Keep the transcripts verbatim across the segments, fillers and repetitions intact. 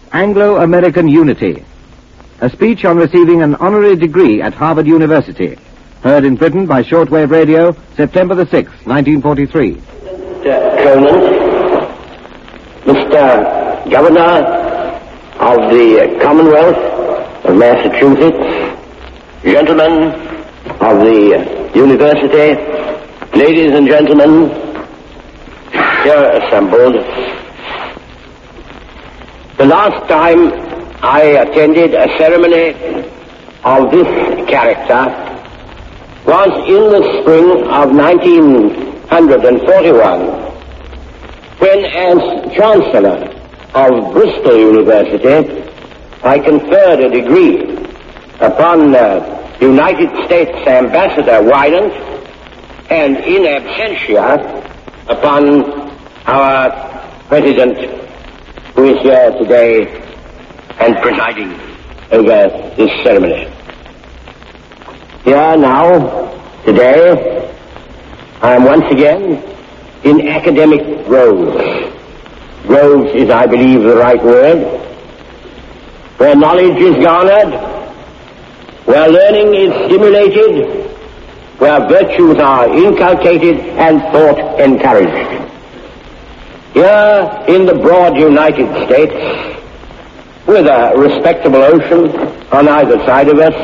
Anglo-American Unity, a speech on receiving an honorary degree at Harvard University, heard in Britain by shortwave radio, September the sixth, nineteen forty-three. Mister Cronin, Mister Governor of the Commonwealth of Massachusetts, gentlemen of the University, ladies and gentlemen, here assembled. The last time I attended a ceremony of this character was in the spring of nineteen forty-one, when, as Chancellor of Bristol University, I conferred a degree upon uh, United States Ambassador Wynant, and in absentia upon our President, who is here today and presiding over this ceremony. Here now, today, I am once again in academic groves. Groves is, I believe, the right word, where knowledge is garnered, where learning is stimulated, where virtues are inculcated and thought encouraged. Here in the broad United States, with a respectable ocean on either side of us,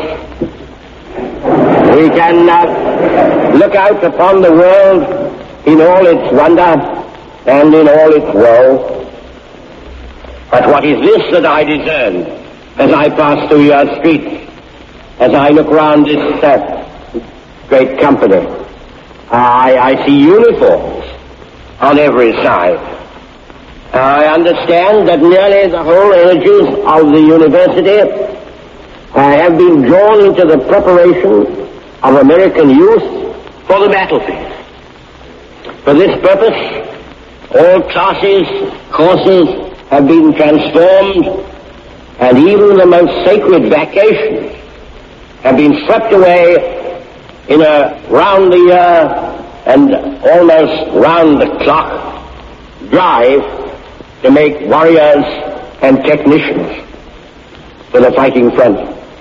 we can uh, look out upon the world in all its wonder and in all its woe. But what is this that I discern as I pass through your streets, as I look round this uh, great company? I, I see uniforms on every side. I understand that nearly the whole energies of the university uh, have been drawn into the preparation of American youth for the battlefield. For this purpose, all classes, courses have been transformed, and even the most sacred vacations have been swept away in a round-the-year and almost round-the-clock drive to make warriors and technicians for the fighting front.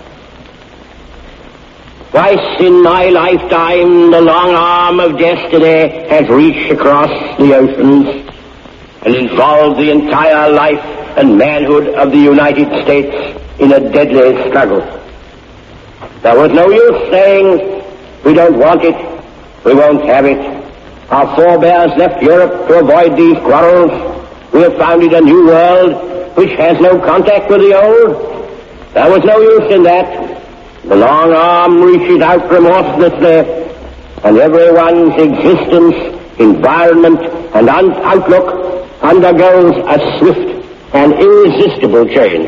Twice in my lifetime, the long arm of destiny has reached across the oceans and involved the entire life and manhood of the United States in a deadly struggle. There was no use saying, we don't want it, we won't have it. Our forebears left Europe to avoid these quarrels. We have founded a new world which has no contact with the old. There was no use in that. The long arm reaches out remorselessly, and everyone's existence, environment, and un- outlook undergoes a swift and irresistible change.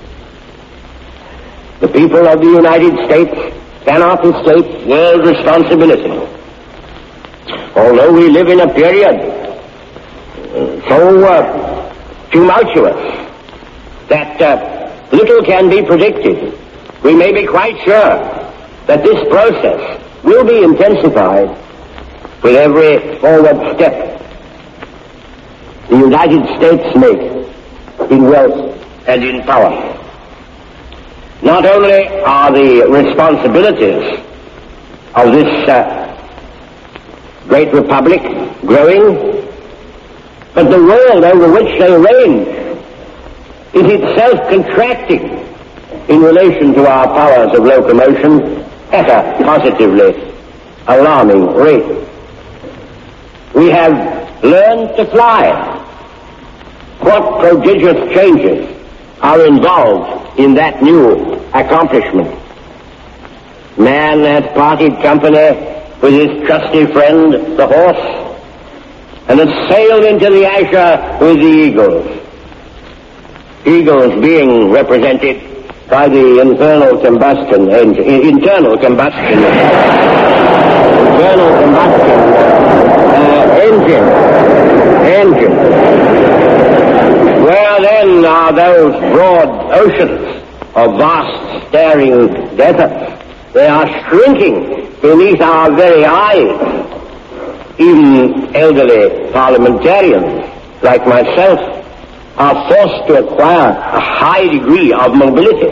The people of the United States cannot escape world responsibility. Although we live in a period so uh, tumultuous that uh, little can be predicted, we may be quite sure that this process will be intensified with every forward step the United States make in wealth and in power. Not only are the responsibilities of this uh, great republic growing, but the world over which they reign is itself contracting in relation to our powers of locomotion at a positively alarming rate. We have learned to fly. What prodigious changes are involved in that new accomplishment? Man has parted company with his trusty friend, the horse, and has sailed into the azure with the eagles. Eagles being represented by the infernal combustion engine, internal combustion, internal combustion uh, engine, engine. Where then are those broad oceans of vast staring deserts? They are shrinking beneath our very eyes. Even elderly parliamentarians like myself are forced to acquire a high degree of mobility.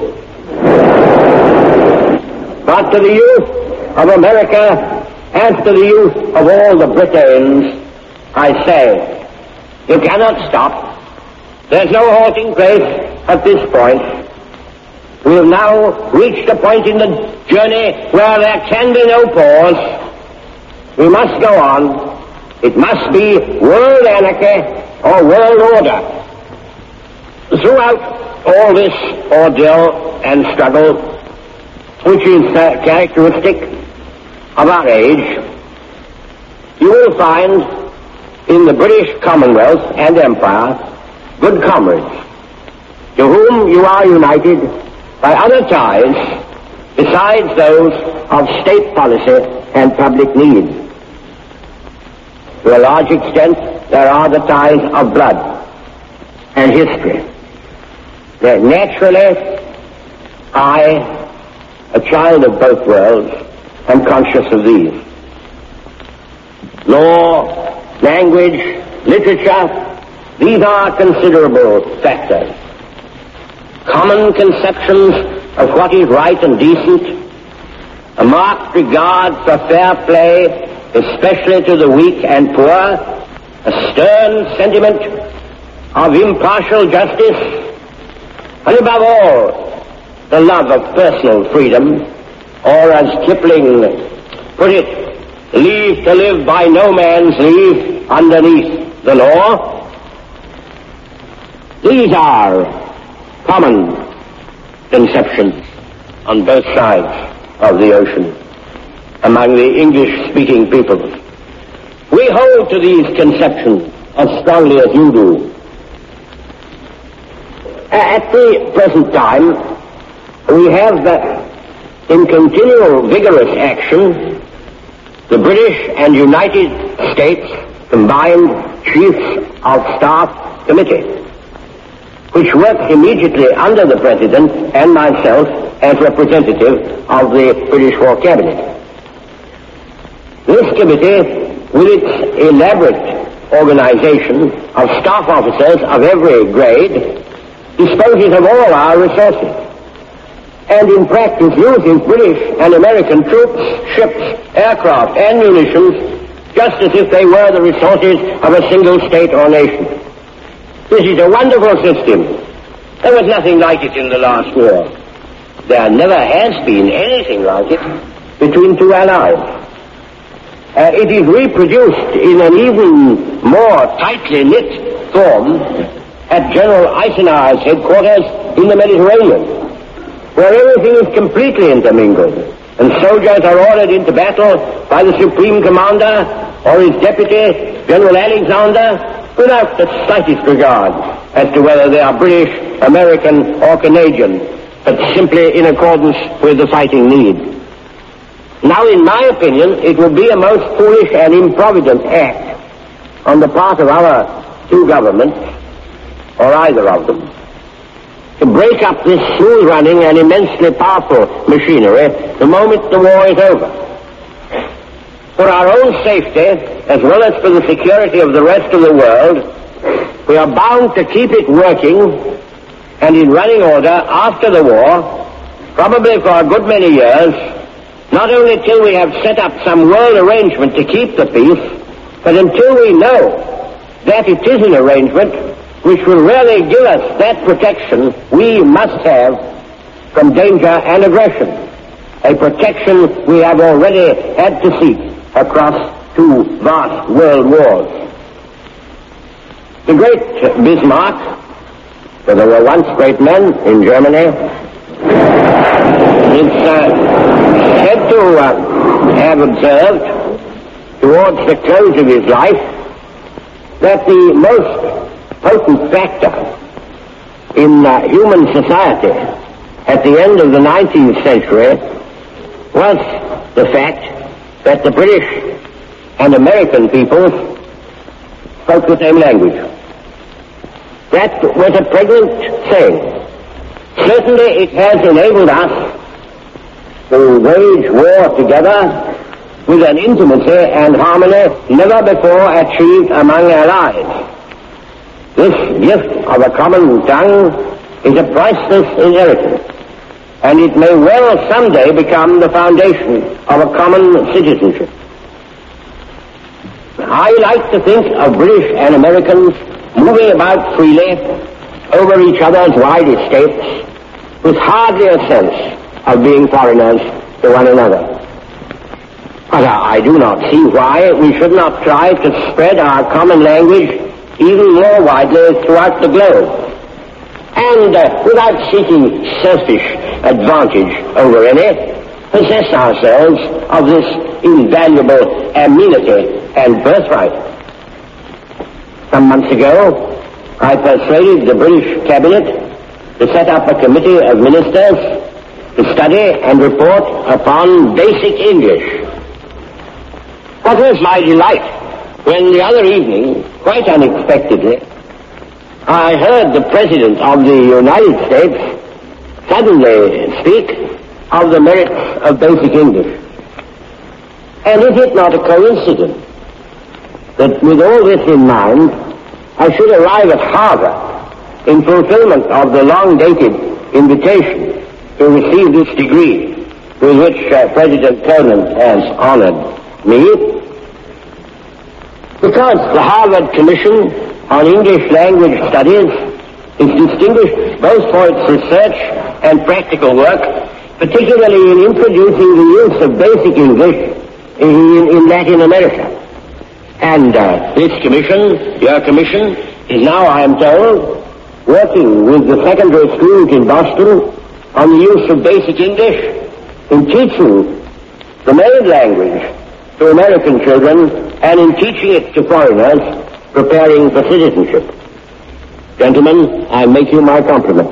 But to the youth of America and to the youth of all the Britons, I say, you cannot stop. There's no halting place at this point. We have now reached a point in the journey where there can be no pause. We must go on. It must be world anarchy or world order. Throughout all this ordeal and struggle, which is uh, characteristic of our age, you will find in the British Commonwealth and Empire good comrades to whom you are united by other ties besides those of state policy and public need. To a large extent, there are the ties of blood and history. That naturally, I, a child of both worlds, am conscious of these. Law, language, literature, these are considerable factors. Common conceptions of what is right and decent, a marked regard for fair play, especially to the weak and poor, a stern sentiment of impartial justice, and above all, the love of personal freedom, or as Kipling put it, leave to live by no man's leave underneath the law. These are common conceptions on both sides of the ocean among the English-speaking peoples. We hold to these conceptions as strongly as you do. At the present time, we have uh, in continual vigorous action the British and United States Combined Chiefs of Staff Committee, which works immediately under the President and myself as representative of the British War Cabinet. This committee, with its elaborate organization of staff officers of every grade, disposes of all our resources, and in practice uses British and American troops, ships, aircraft, and munitions just as if they were the resources of a single state or nation. This is a wonderful system. There was nothing like it in the last war. There never has been anything like it between two allies. Uh, it is reproduced in an even more tightly knit form at General Eisenhower's headquarters in the Mediterranean, where everything is completely intermingled, and soldiers are ordered into battle by the Supreme Commander or his deputy, General Alexander, without the slightest regard as to whether they are British, American, or Canadian, but simply in accordance with the fighting need. Now, in my opinion, it would be a most foolish and improvident act on the part of our two governments, or either of them, to break up this smooth-running and immensely powerful machinery the moment the war is over. For our own safety, as well as for the security of the rest of the world, we are bound to keep it working and in running order after the war, probably for a good many years, not only till we have set up some world arrangement to keep the peace, but until we know that it is an arrangement which will really give us that protection we must have from danger and aggression, a protection we have already had to seek across two vast world wars. The great Bismarck, for there were once great men in Germany, is uh, said to uh, have observed towards the close of his life that the most potent factor in uh, human society at the end of the nineteenth century was the fact that the British and American peoples spoke the same language. That was a pregnant thing. Certainly it has enabled us to wage war together with an intimacy and harmony never before achieved among allies. This gift of a common tongue is a priceless inheritance, and it may well someday become the foundation of a common citizenship. I like to think of British and Americans moving about freely over each other's wide estates with hardly a sense of being foreigners to one another. But I do not see why we should not try to spread our common language even more widely throughout the globe, and uh, without seeking selfish advantage over any, possess ourselves of this invaluable amenity and birthright. Some months ago, I persuaded the British Cabinet to set up a committee of ministers to study and report upon basic English. What was my delight when the other evening, quite unexpectedly, I heard the President of the United States suddenly speak of the merits of basic English. And is it not a coincidence that with all this in mind, I should arrive at Harvard in fulfillment of the long-dated invitation to receive this degree with which uh, President Conant has honored me? Because the Harvard Commission on English Language Studies is distinguished both for its research and practical work, particularly in introducing the use of basic English in, in Latin America. And uh, this commission, your commission, is now, I am told, working with the secondary schools in Boston on the use of basic English in teaching the main language to American children and in teaching it to foreigners preparing for citizenship. Gentlemen, I make you my compliments.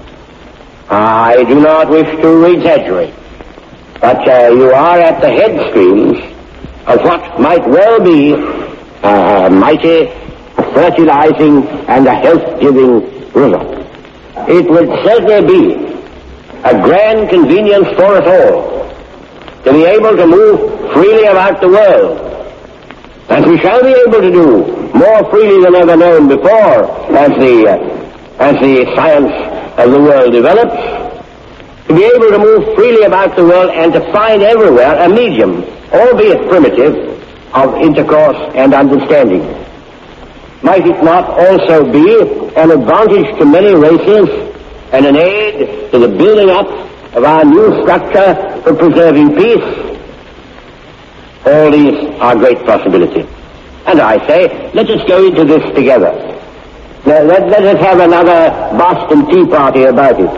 I do not wish to exaggerate, but uh, you are at the head streams of what might well be uh, a mighty, fertilizing, and a health-giving river. It would certainly be a grand convenience for us all to be able to move freely about the world, as we shall be able to do more freely than ever known before as the, uh, as the science of the world develops, to be able to move freely about the world and to find everywhere a medium, albeit primitive, of intercourse and understanding. Might it not also be an advantage to many races and an aid to the building up of our new structure for preserving peace? All these are great possibilities. And I say, let us go into this together. Let, let, let us have another Boston Tea Party about it.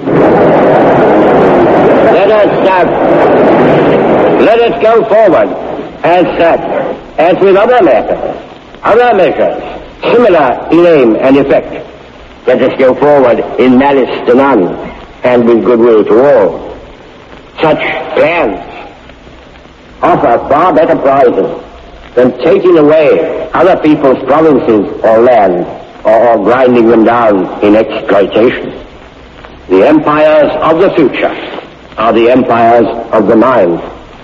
Let us, uh, let us go forward as, uh, as with other matters, other measures, similar in aim and effect. Let us go forward in malice to none and with goodwill to all. Such plans offer far better prizes than taking away other people's provinces or land or, or grinding them down in exploitation. The empires of the future are the empires of the mind.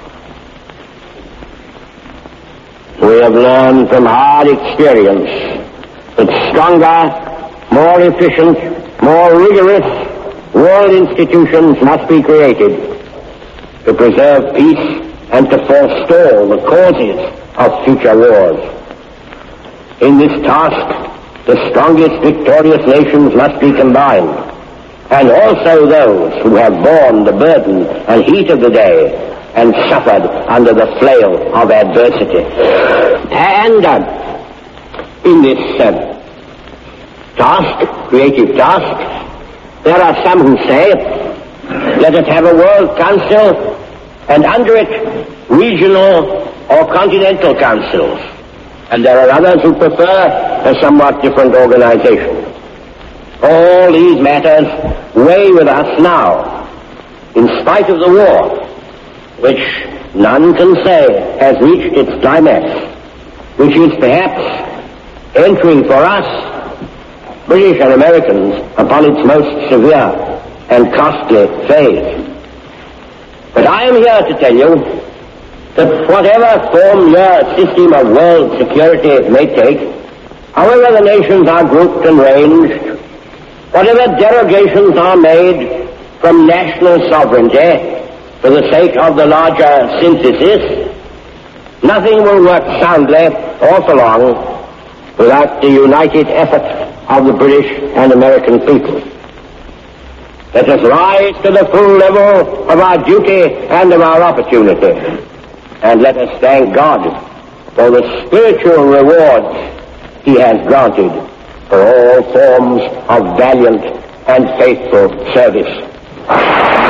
We have learned from hard experience that stronger, more efficient, more rigorous world institutions must be created to preserve peace and to forestall the causes of future wars. In this task, the strongest victorious nations must be combined, and also those who have borne the burden and heat of the day and suffered under the flail of adversity. And uh, in this uh, task, creative task, there are some who say, let us have a world council, and under it, regional or continental councils. And there are others who prefer a somewhat different organization. All these matters weigh with us now, in spite of the war, which none can say has reached its climax, which is perhaps entering for us, British and Americans, upon its most severe and costly phase. But I am here to tell you that whatever form your system of world security may take, however the nations are grouped and ranged, whatever derogations are made from national sovereignty for the sake of the larger synthesis, nothing will work soundly or for long without the united effort of the British and American people. Let us rise to the full level of our duty and of our opportunity, and let us thank God for the spiritual rewards He has granted for all forms of valiant and faithful service.